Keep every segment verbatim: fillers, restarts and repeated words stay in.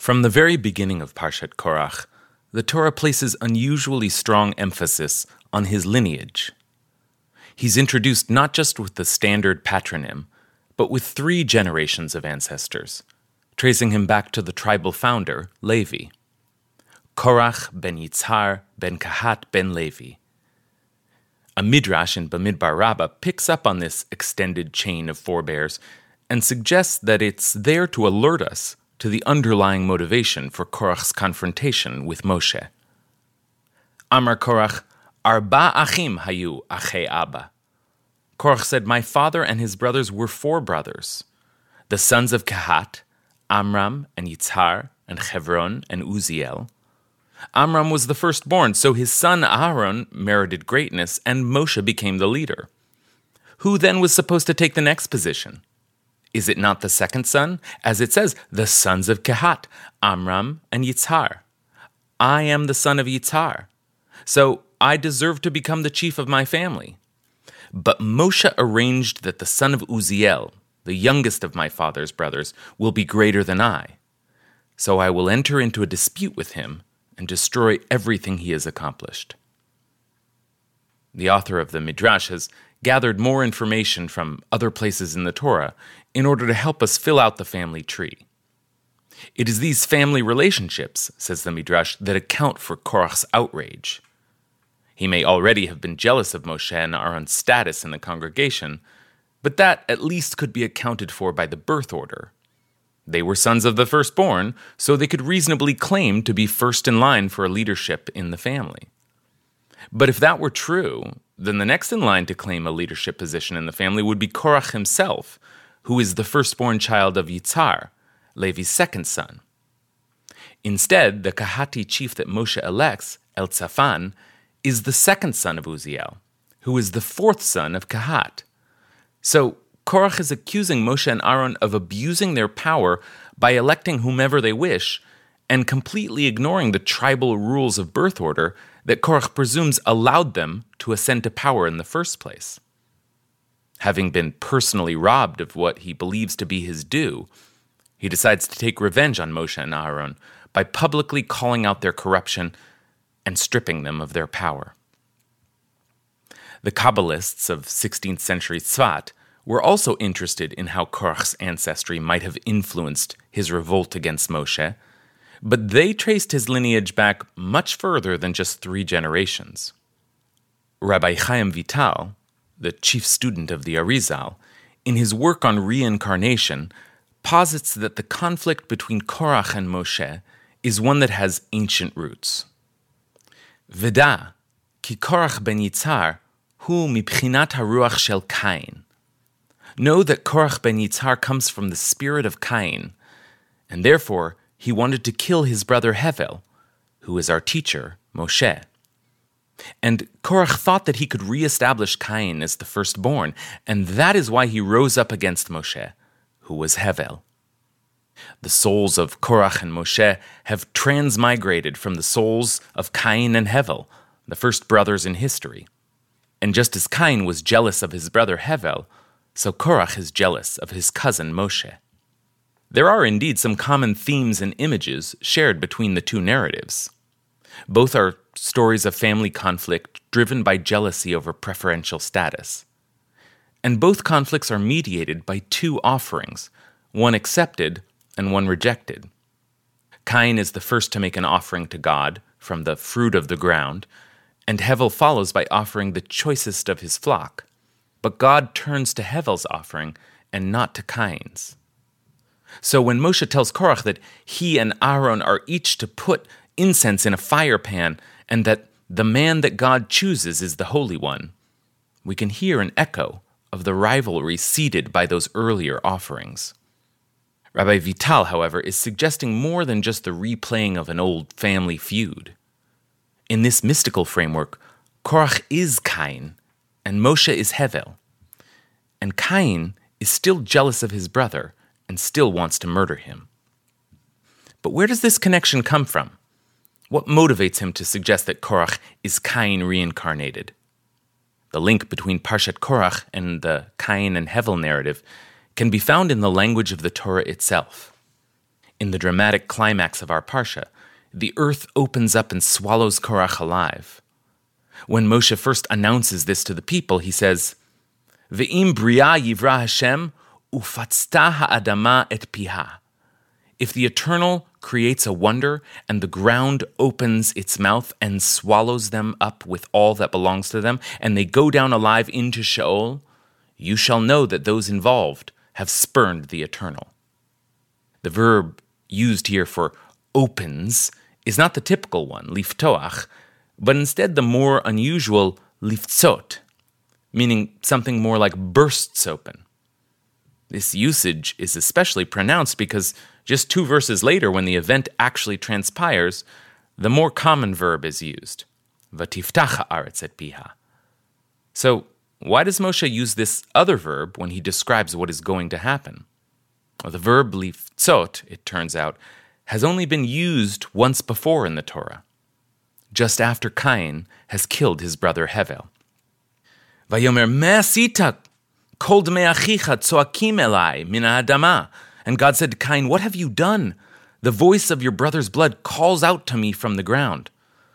From the very beginning of Parshat Korach, the Torah places unusually strong emphasis on his lineage. He's introduced not just with the standard patronym, but with three generations of ancestors, tracing him back to the tribal founder, Levi. Korach ben Yitzhar ben Kahat ben Levi. A midrash in Bamidbar Rabbah picks up on this extended chain of forebears and suggests that it's there to alert us to the underlying motivation for Korach's confrontation with Moshe. Amar Korach, Arba achim hayu achei Abba. Korach said, my father and his brothers were four brothers, the sons of Kahat, Amram and Yitzhar and Chevron and Uziel. Amram was the firstborn, so his son Aaron merited greatness, and Moshe became the leader. Who then was supposed to take the next position? Is it not the second son? As it says, the sons of Kehat, Amram and Yitzhar. I am the son of Yitzhar, so I deserve to become the chief of my family. But Moshe arranged that the son of Uziel, the youngest of my father's brothers, will be greater than I. So I will enter into a dispute with him and destroy everything he has accomplished. The author of the Midrash has gathered more information from other places in the Torah in order to help us fill out the family tree. It is these family relationships, says the Midrash, that account for Korach's outrage. He may already have been jealous of Moshe and Aaron's status in the congregation, but that at least could be accounted for by the birth order. They were sons of the firstborn, so they could reasonably claim to be first in line for a leadership in the family. But if that were true, then the next in line to claim a leadership position in the family would be Korach himself, who is the firstborn child of Yitzhar, Levi's second son. Instead, the Kahati chief that Moshe elects, Elzaphan, is the second son of Uziel, who is the fourth son of Kahat. So Korach is accusing Moshe and Aaron of abusing their power by electing whomever they wish and completely ignoring the tribal rules of birth order that Korach presumes allowed them to ascend to power in the first place. Having been personally robbed of what he believes to be his due, he decides to take revenge on Moshe and Aaron by publicly calling out their corruption and stripping them of their power. The Kabbalists of sixteenth century Tzfat were also interested in how Korach's ancestry might have influenced his revolt against Moshe, but they traced his lineage back much further than just three generations. Rabbi Chaim Vital, the chief student of the Arizal, in his work on reincarnation, posits that the conflict between Korach and Moshe is one that has ancient roots. Veda, ki Korach ben Yitzhar, hu mibchinat haruach shel Cain. Know that Korach ben Yitzhar comes from the spirit of Cain, and therefore he wanted to kill his brother Hevel, who is our teacher, Moshe. And Korach thought that he could reestablish Cain as the firstborn, and that is why he rose up against Moshe, who was Hevel. The souls of Korach and Moshe have transmigrated from the souls of Cain and Hevel, the first brothers in history. And just as Cain was jealous of his brother Hevel, so Korach is jealous of his cousin Moshe. There are indeed some common themes and images shared between the two narratives. Both are stories of family conflict driven by jealousy over preferential status. And both conflicts are mediated by two offerings, one accepted and one rejected. Cain is the first to make an offering to God from the fruit of the ground, and Hevel follows by offering the choicest of his flock. But God turns to Hevel's offering and not to Cain's. So when Moshe tells Korach that he and Aaron are each to put incense in a fire pan and that the man that God chooses is the Holy One, we can hear an echo of the rivalry seeded by those earlier offerings. Rabbi Vital, however, is suggesting more than just the replaying of an old family feud. In this mystical framework, Korach is Cain, and Moshe is Hevel. And Cain is still jealous of his brother and still wants to murder him. But where does this connection come from? What motivates him to suggest that Korach is Cain reincarnated? The link between Parshat Korach and the Cain and Hevel narrative can be found in the language of the Torah itself. In the dramatic climax of our Parsha, the earth opens up and swallows Korach alive. When Moshe first announces this to the people, he says, Ve'im bria yivra Hashem, ufatzta ha'adama et piha. If the Eternal creates a wonder and the ground opens its mouth and swallows them up with all that belongs to them, and they go down alive into Sheol, you shall know that those involved have spurned the Eternal. The verb used here for opens is not the typical one, liftoach, but instead the more unusual liftzot, meaning something more like bursts open. This usage is especially pronounced because just two verses later, when the event actually transpires, the more common verb is used, vatiftach haaretz et piha. So, why does Moshe use this other verb when he describes what is going to happen? Well, the verb liftzot, it turns out, has only been used once before in the Torah, just after Cain has killed his brother Hevel. Vayomer me'asita kol dmei achicha tzoakim elai min ha'adama. And God said to Cain, what have you done? The voice of your brother's blood calls out to me from the ground.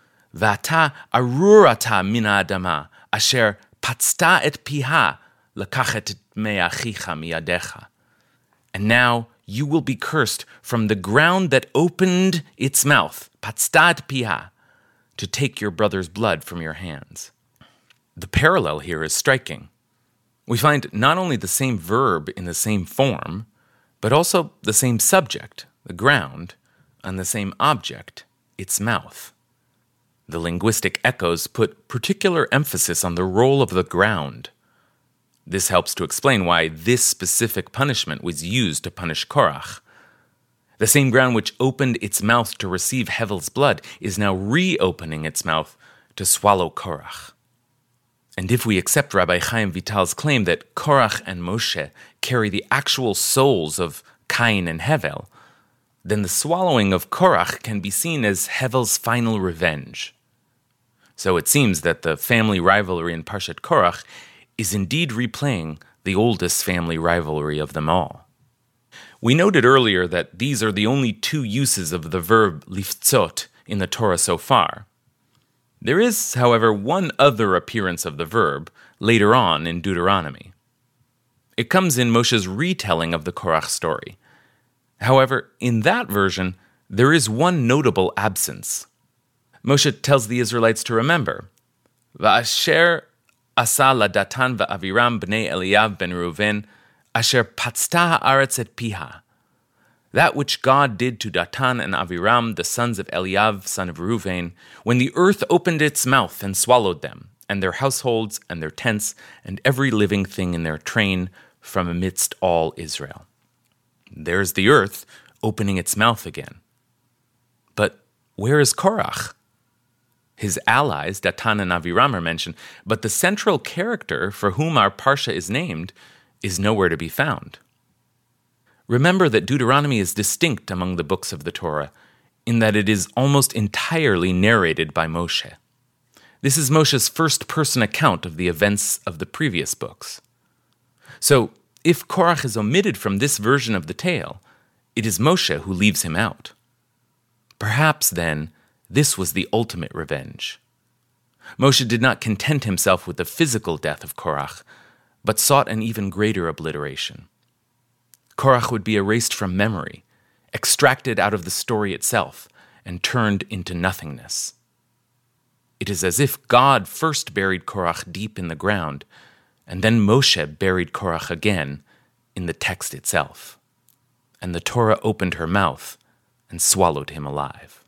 Vata arurata min ha'adama asher patzta et piha lakachet dmei achicha miyadecha. And now you will be cursed from the ground that opened its mouth, patzta et piha, to take your brother's blood from your hands. The parallel here is striking. We find not only the same verb in the same form, but also the same subject, the ground, and the same object, its mouth. The linguistic echoes put particular emphasis on the role of the ground. This helps to explain why this specific punishment was used to punish Korach. The same ground which opened its mouth to receive Hevel's blood is now reopening its mouth to swallow Korach. And if we accept Rabbi Chaim Vital's claim that Korach and Moshe carry the actual souls of Cain and Hevel, then the swallowing of Korach can be seen as Hevel's final revenge. So it seems that the family rivalry in Parshat Korach is indeed replaying the oldest family rivalry of them all. We noted earlier that these are the only two uses of the verb liftzot in the Torah so far. There is, however, one other appearance of the verb later on in Deuteronomy. It comes in Moshe's retelling of the Korach story. However, in that version, there is one notable absence. Moshe tells the Israelites to remember, Va'asher asa ladatan va'aviram b'nei Eliyav ben Reuven, asher patzta haaretz et piha. That which God did to Datan and Aviram, the sons of Eliav, son of Reuven, when the earth opened its mouth and swallowed them, and their households and their tents, and every living thing in their train, from amidst all Israel. There's the earth opening its mouth again. But where is Korach? His allies, Datan and Aviram, are mentioned, but the central character for whom our Parsha is named is nowhere to be found. Remember that Deuteronomy is distinct among the books of the Torah in that it is almost entirely narrated by Moshe. This is Moshe's first-person account of the events of the previous books. So, if Korach is omitted from this version of the tale, it is Moshe who leaves him out. Perhaps, then, this was the ultimate revenge. Moshe did not content himself with the physical death of Korach, but sought an even greater obliteration. Korach would be erased from memory, extracted out of the story itself, and turned into nothingness. It is as if God first buried Korach deep in the ground, and then Moshe buried Korach again in the text itself. And the Torah opened her mouth and swallowed him alive.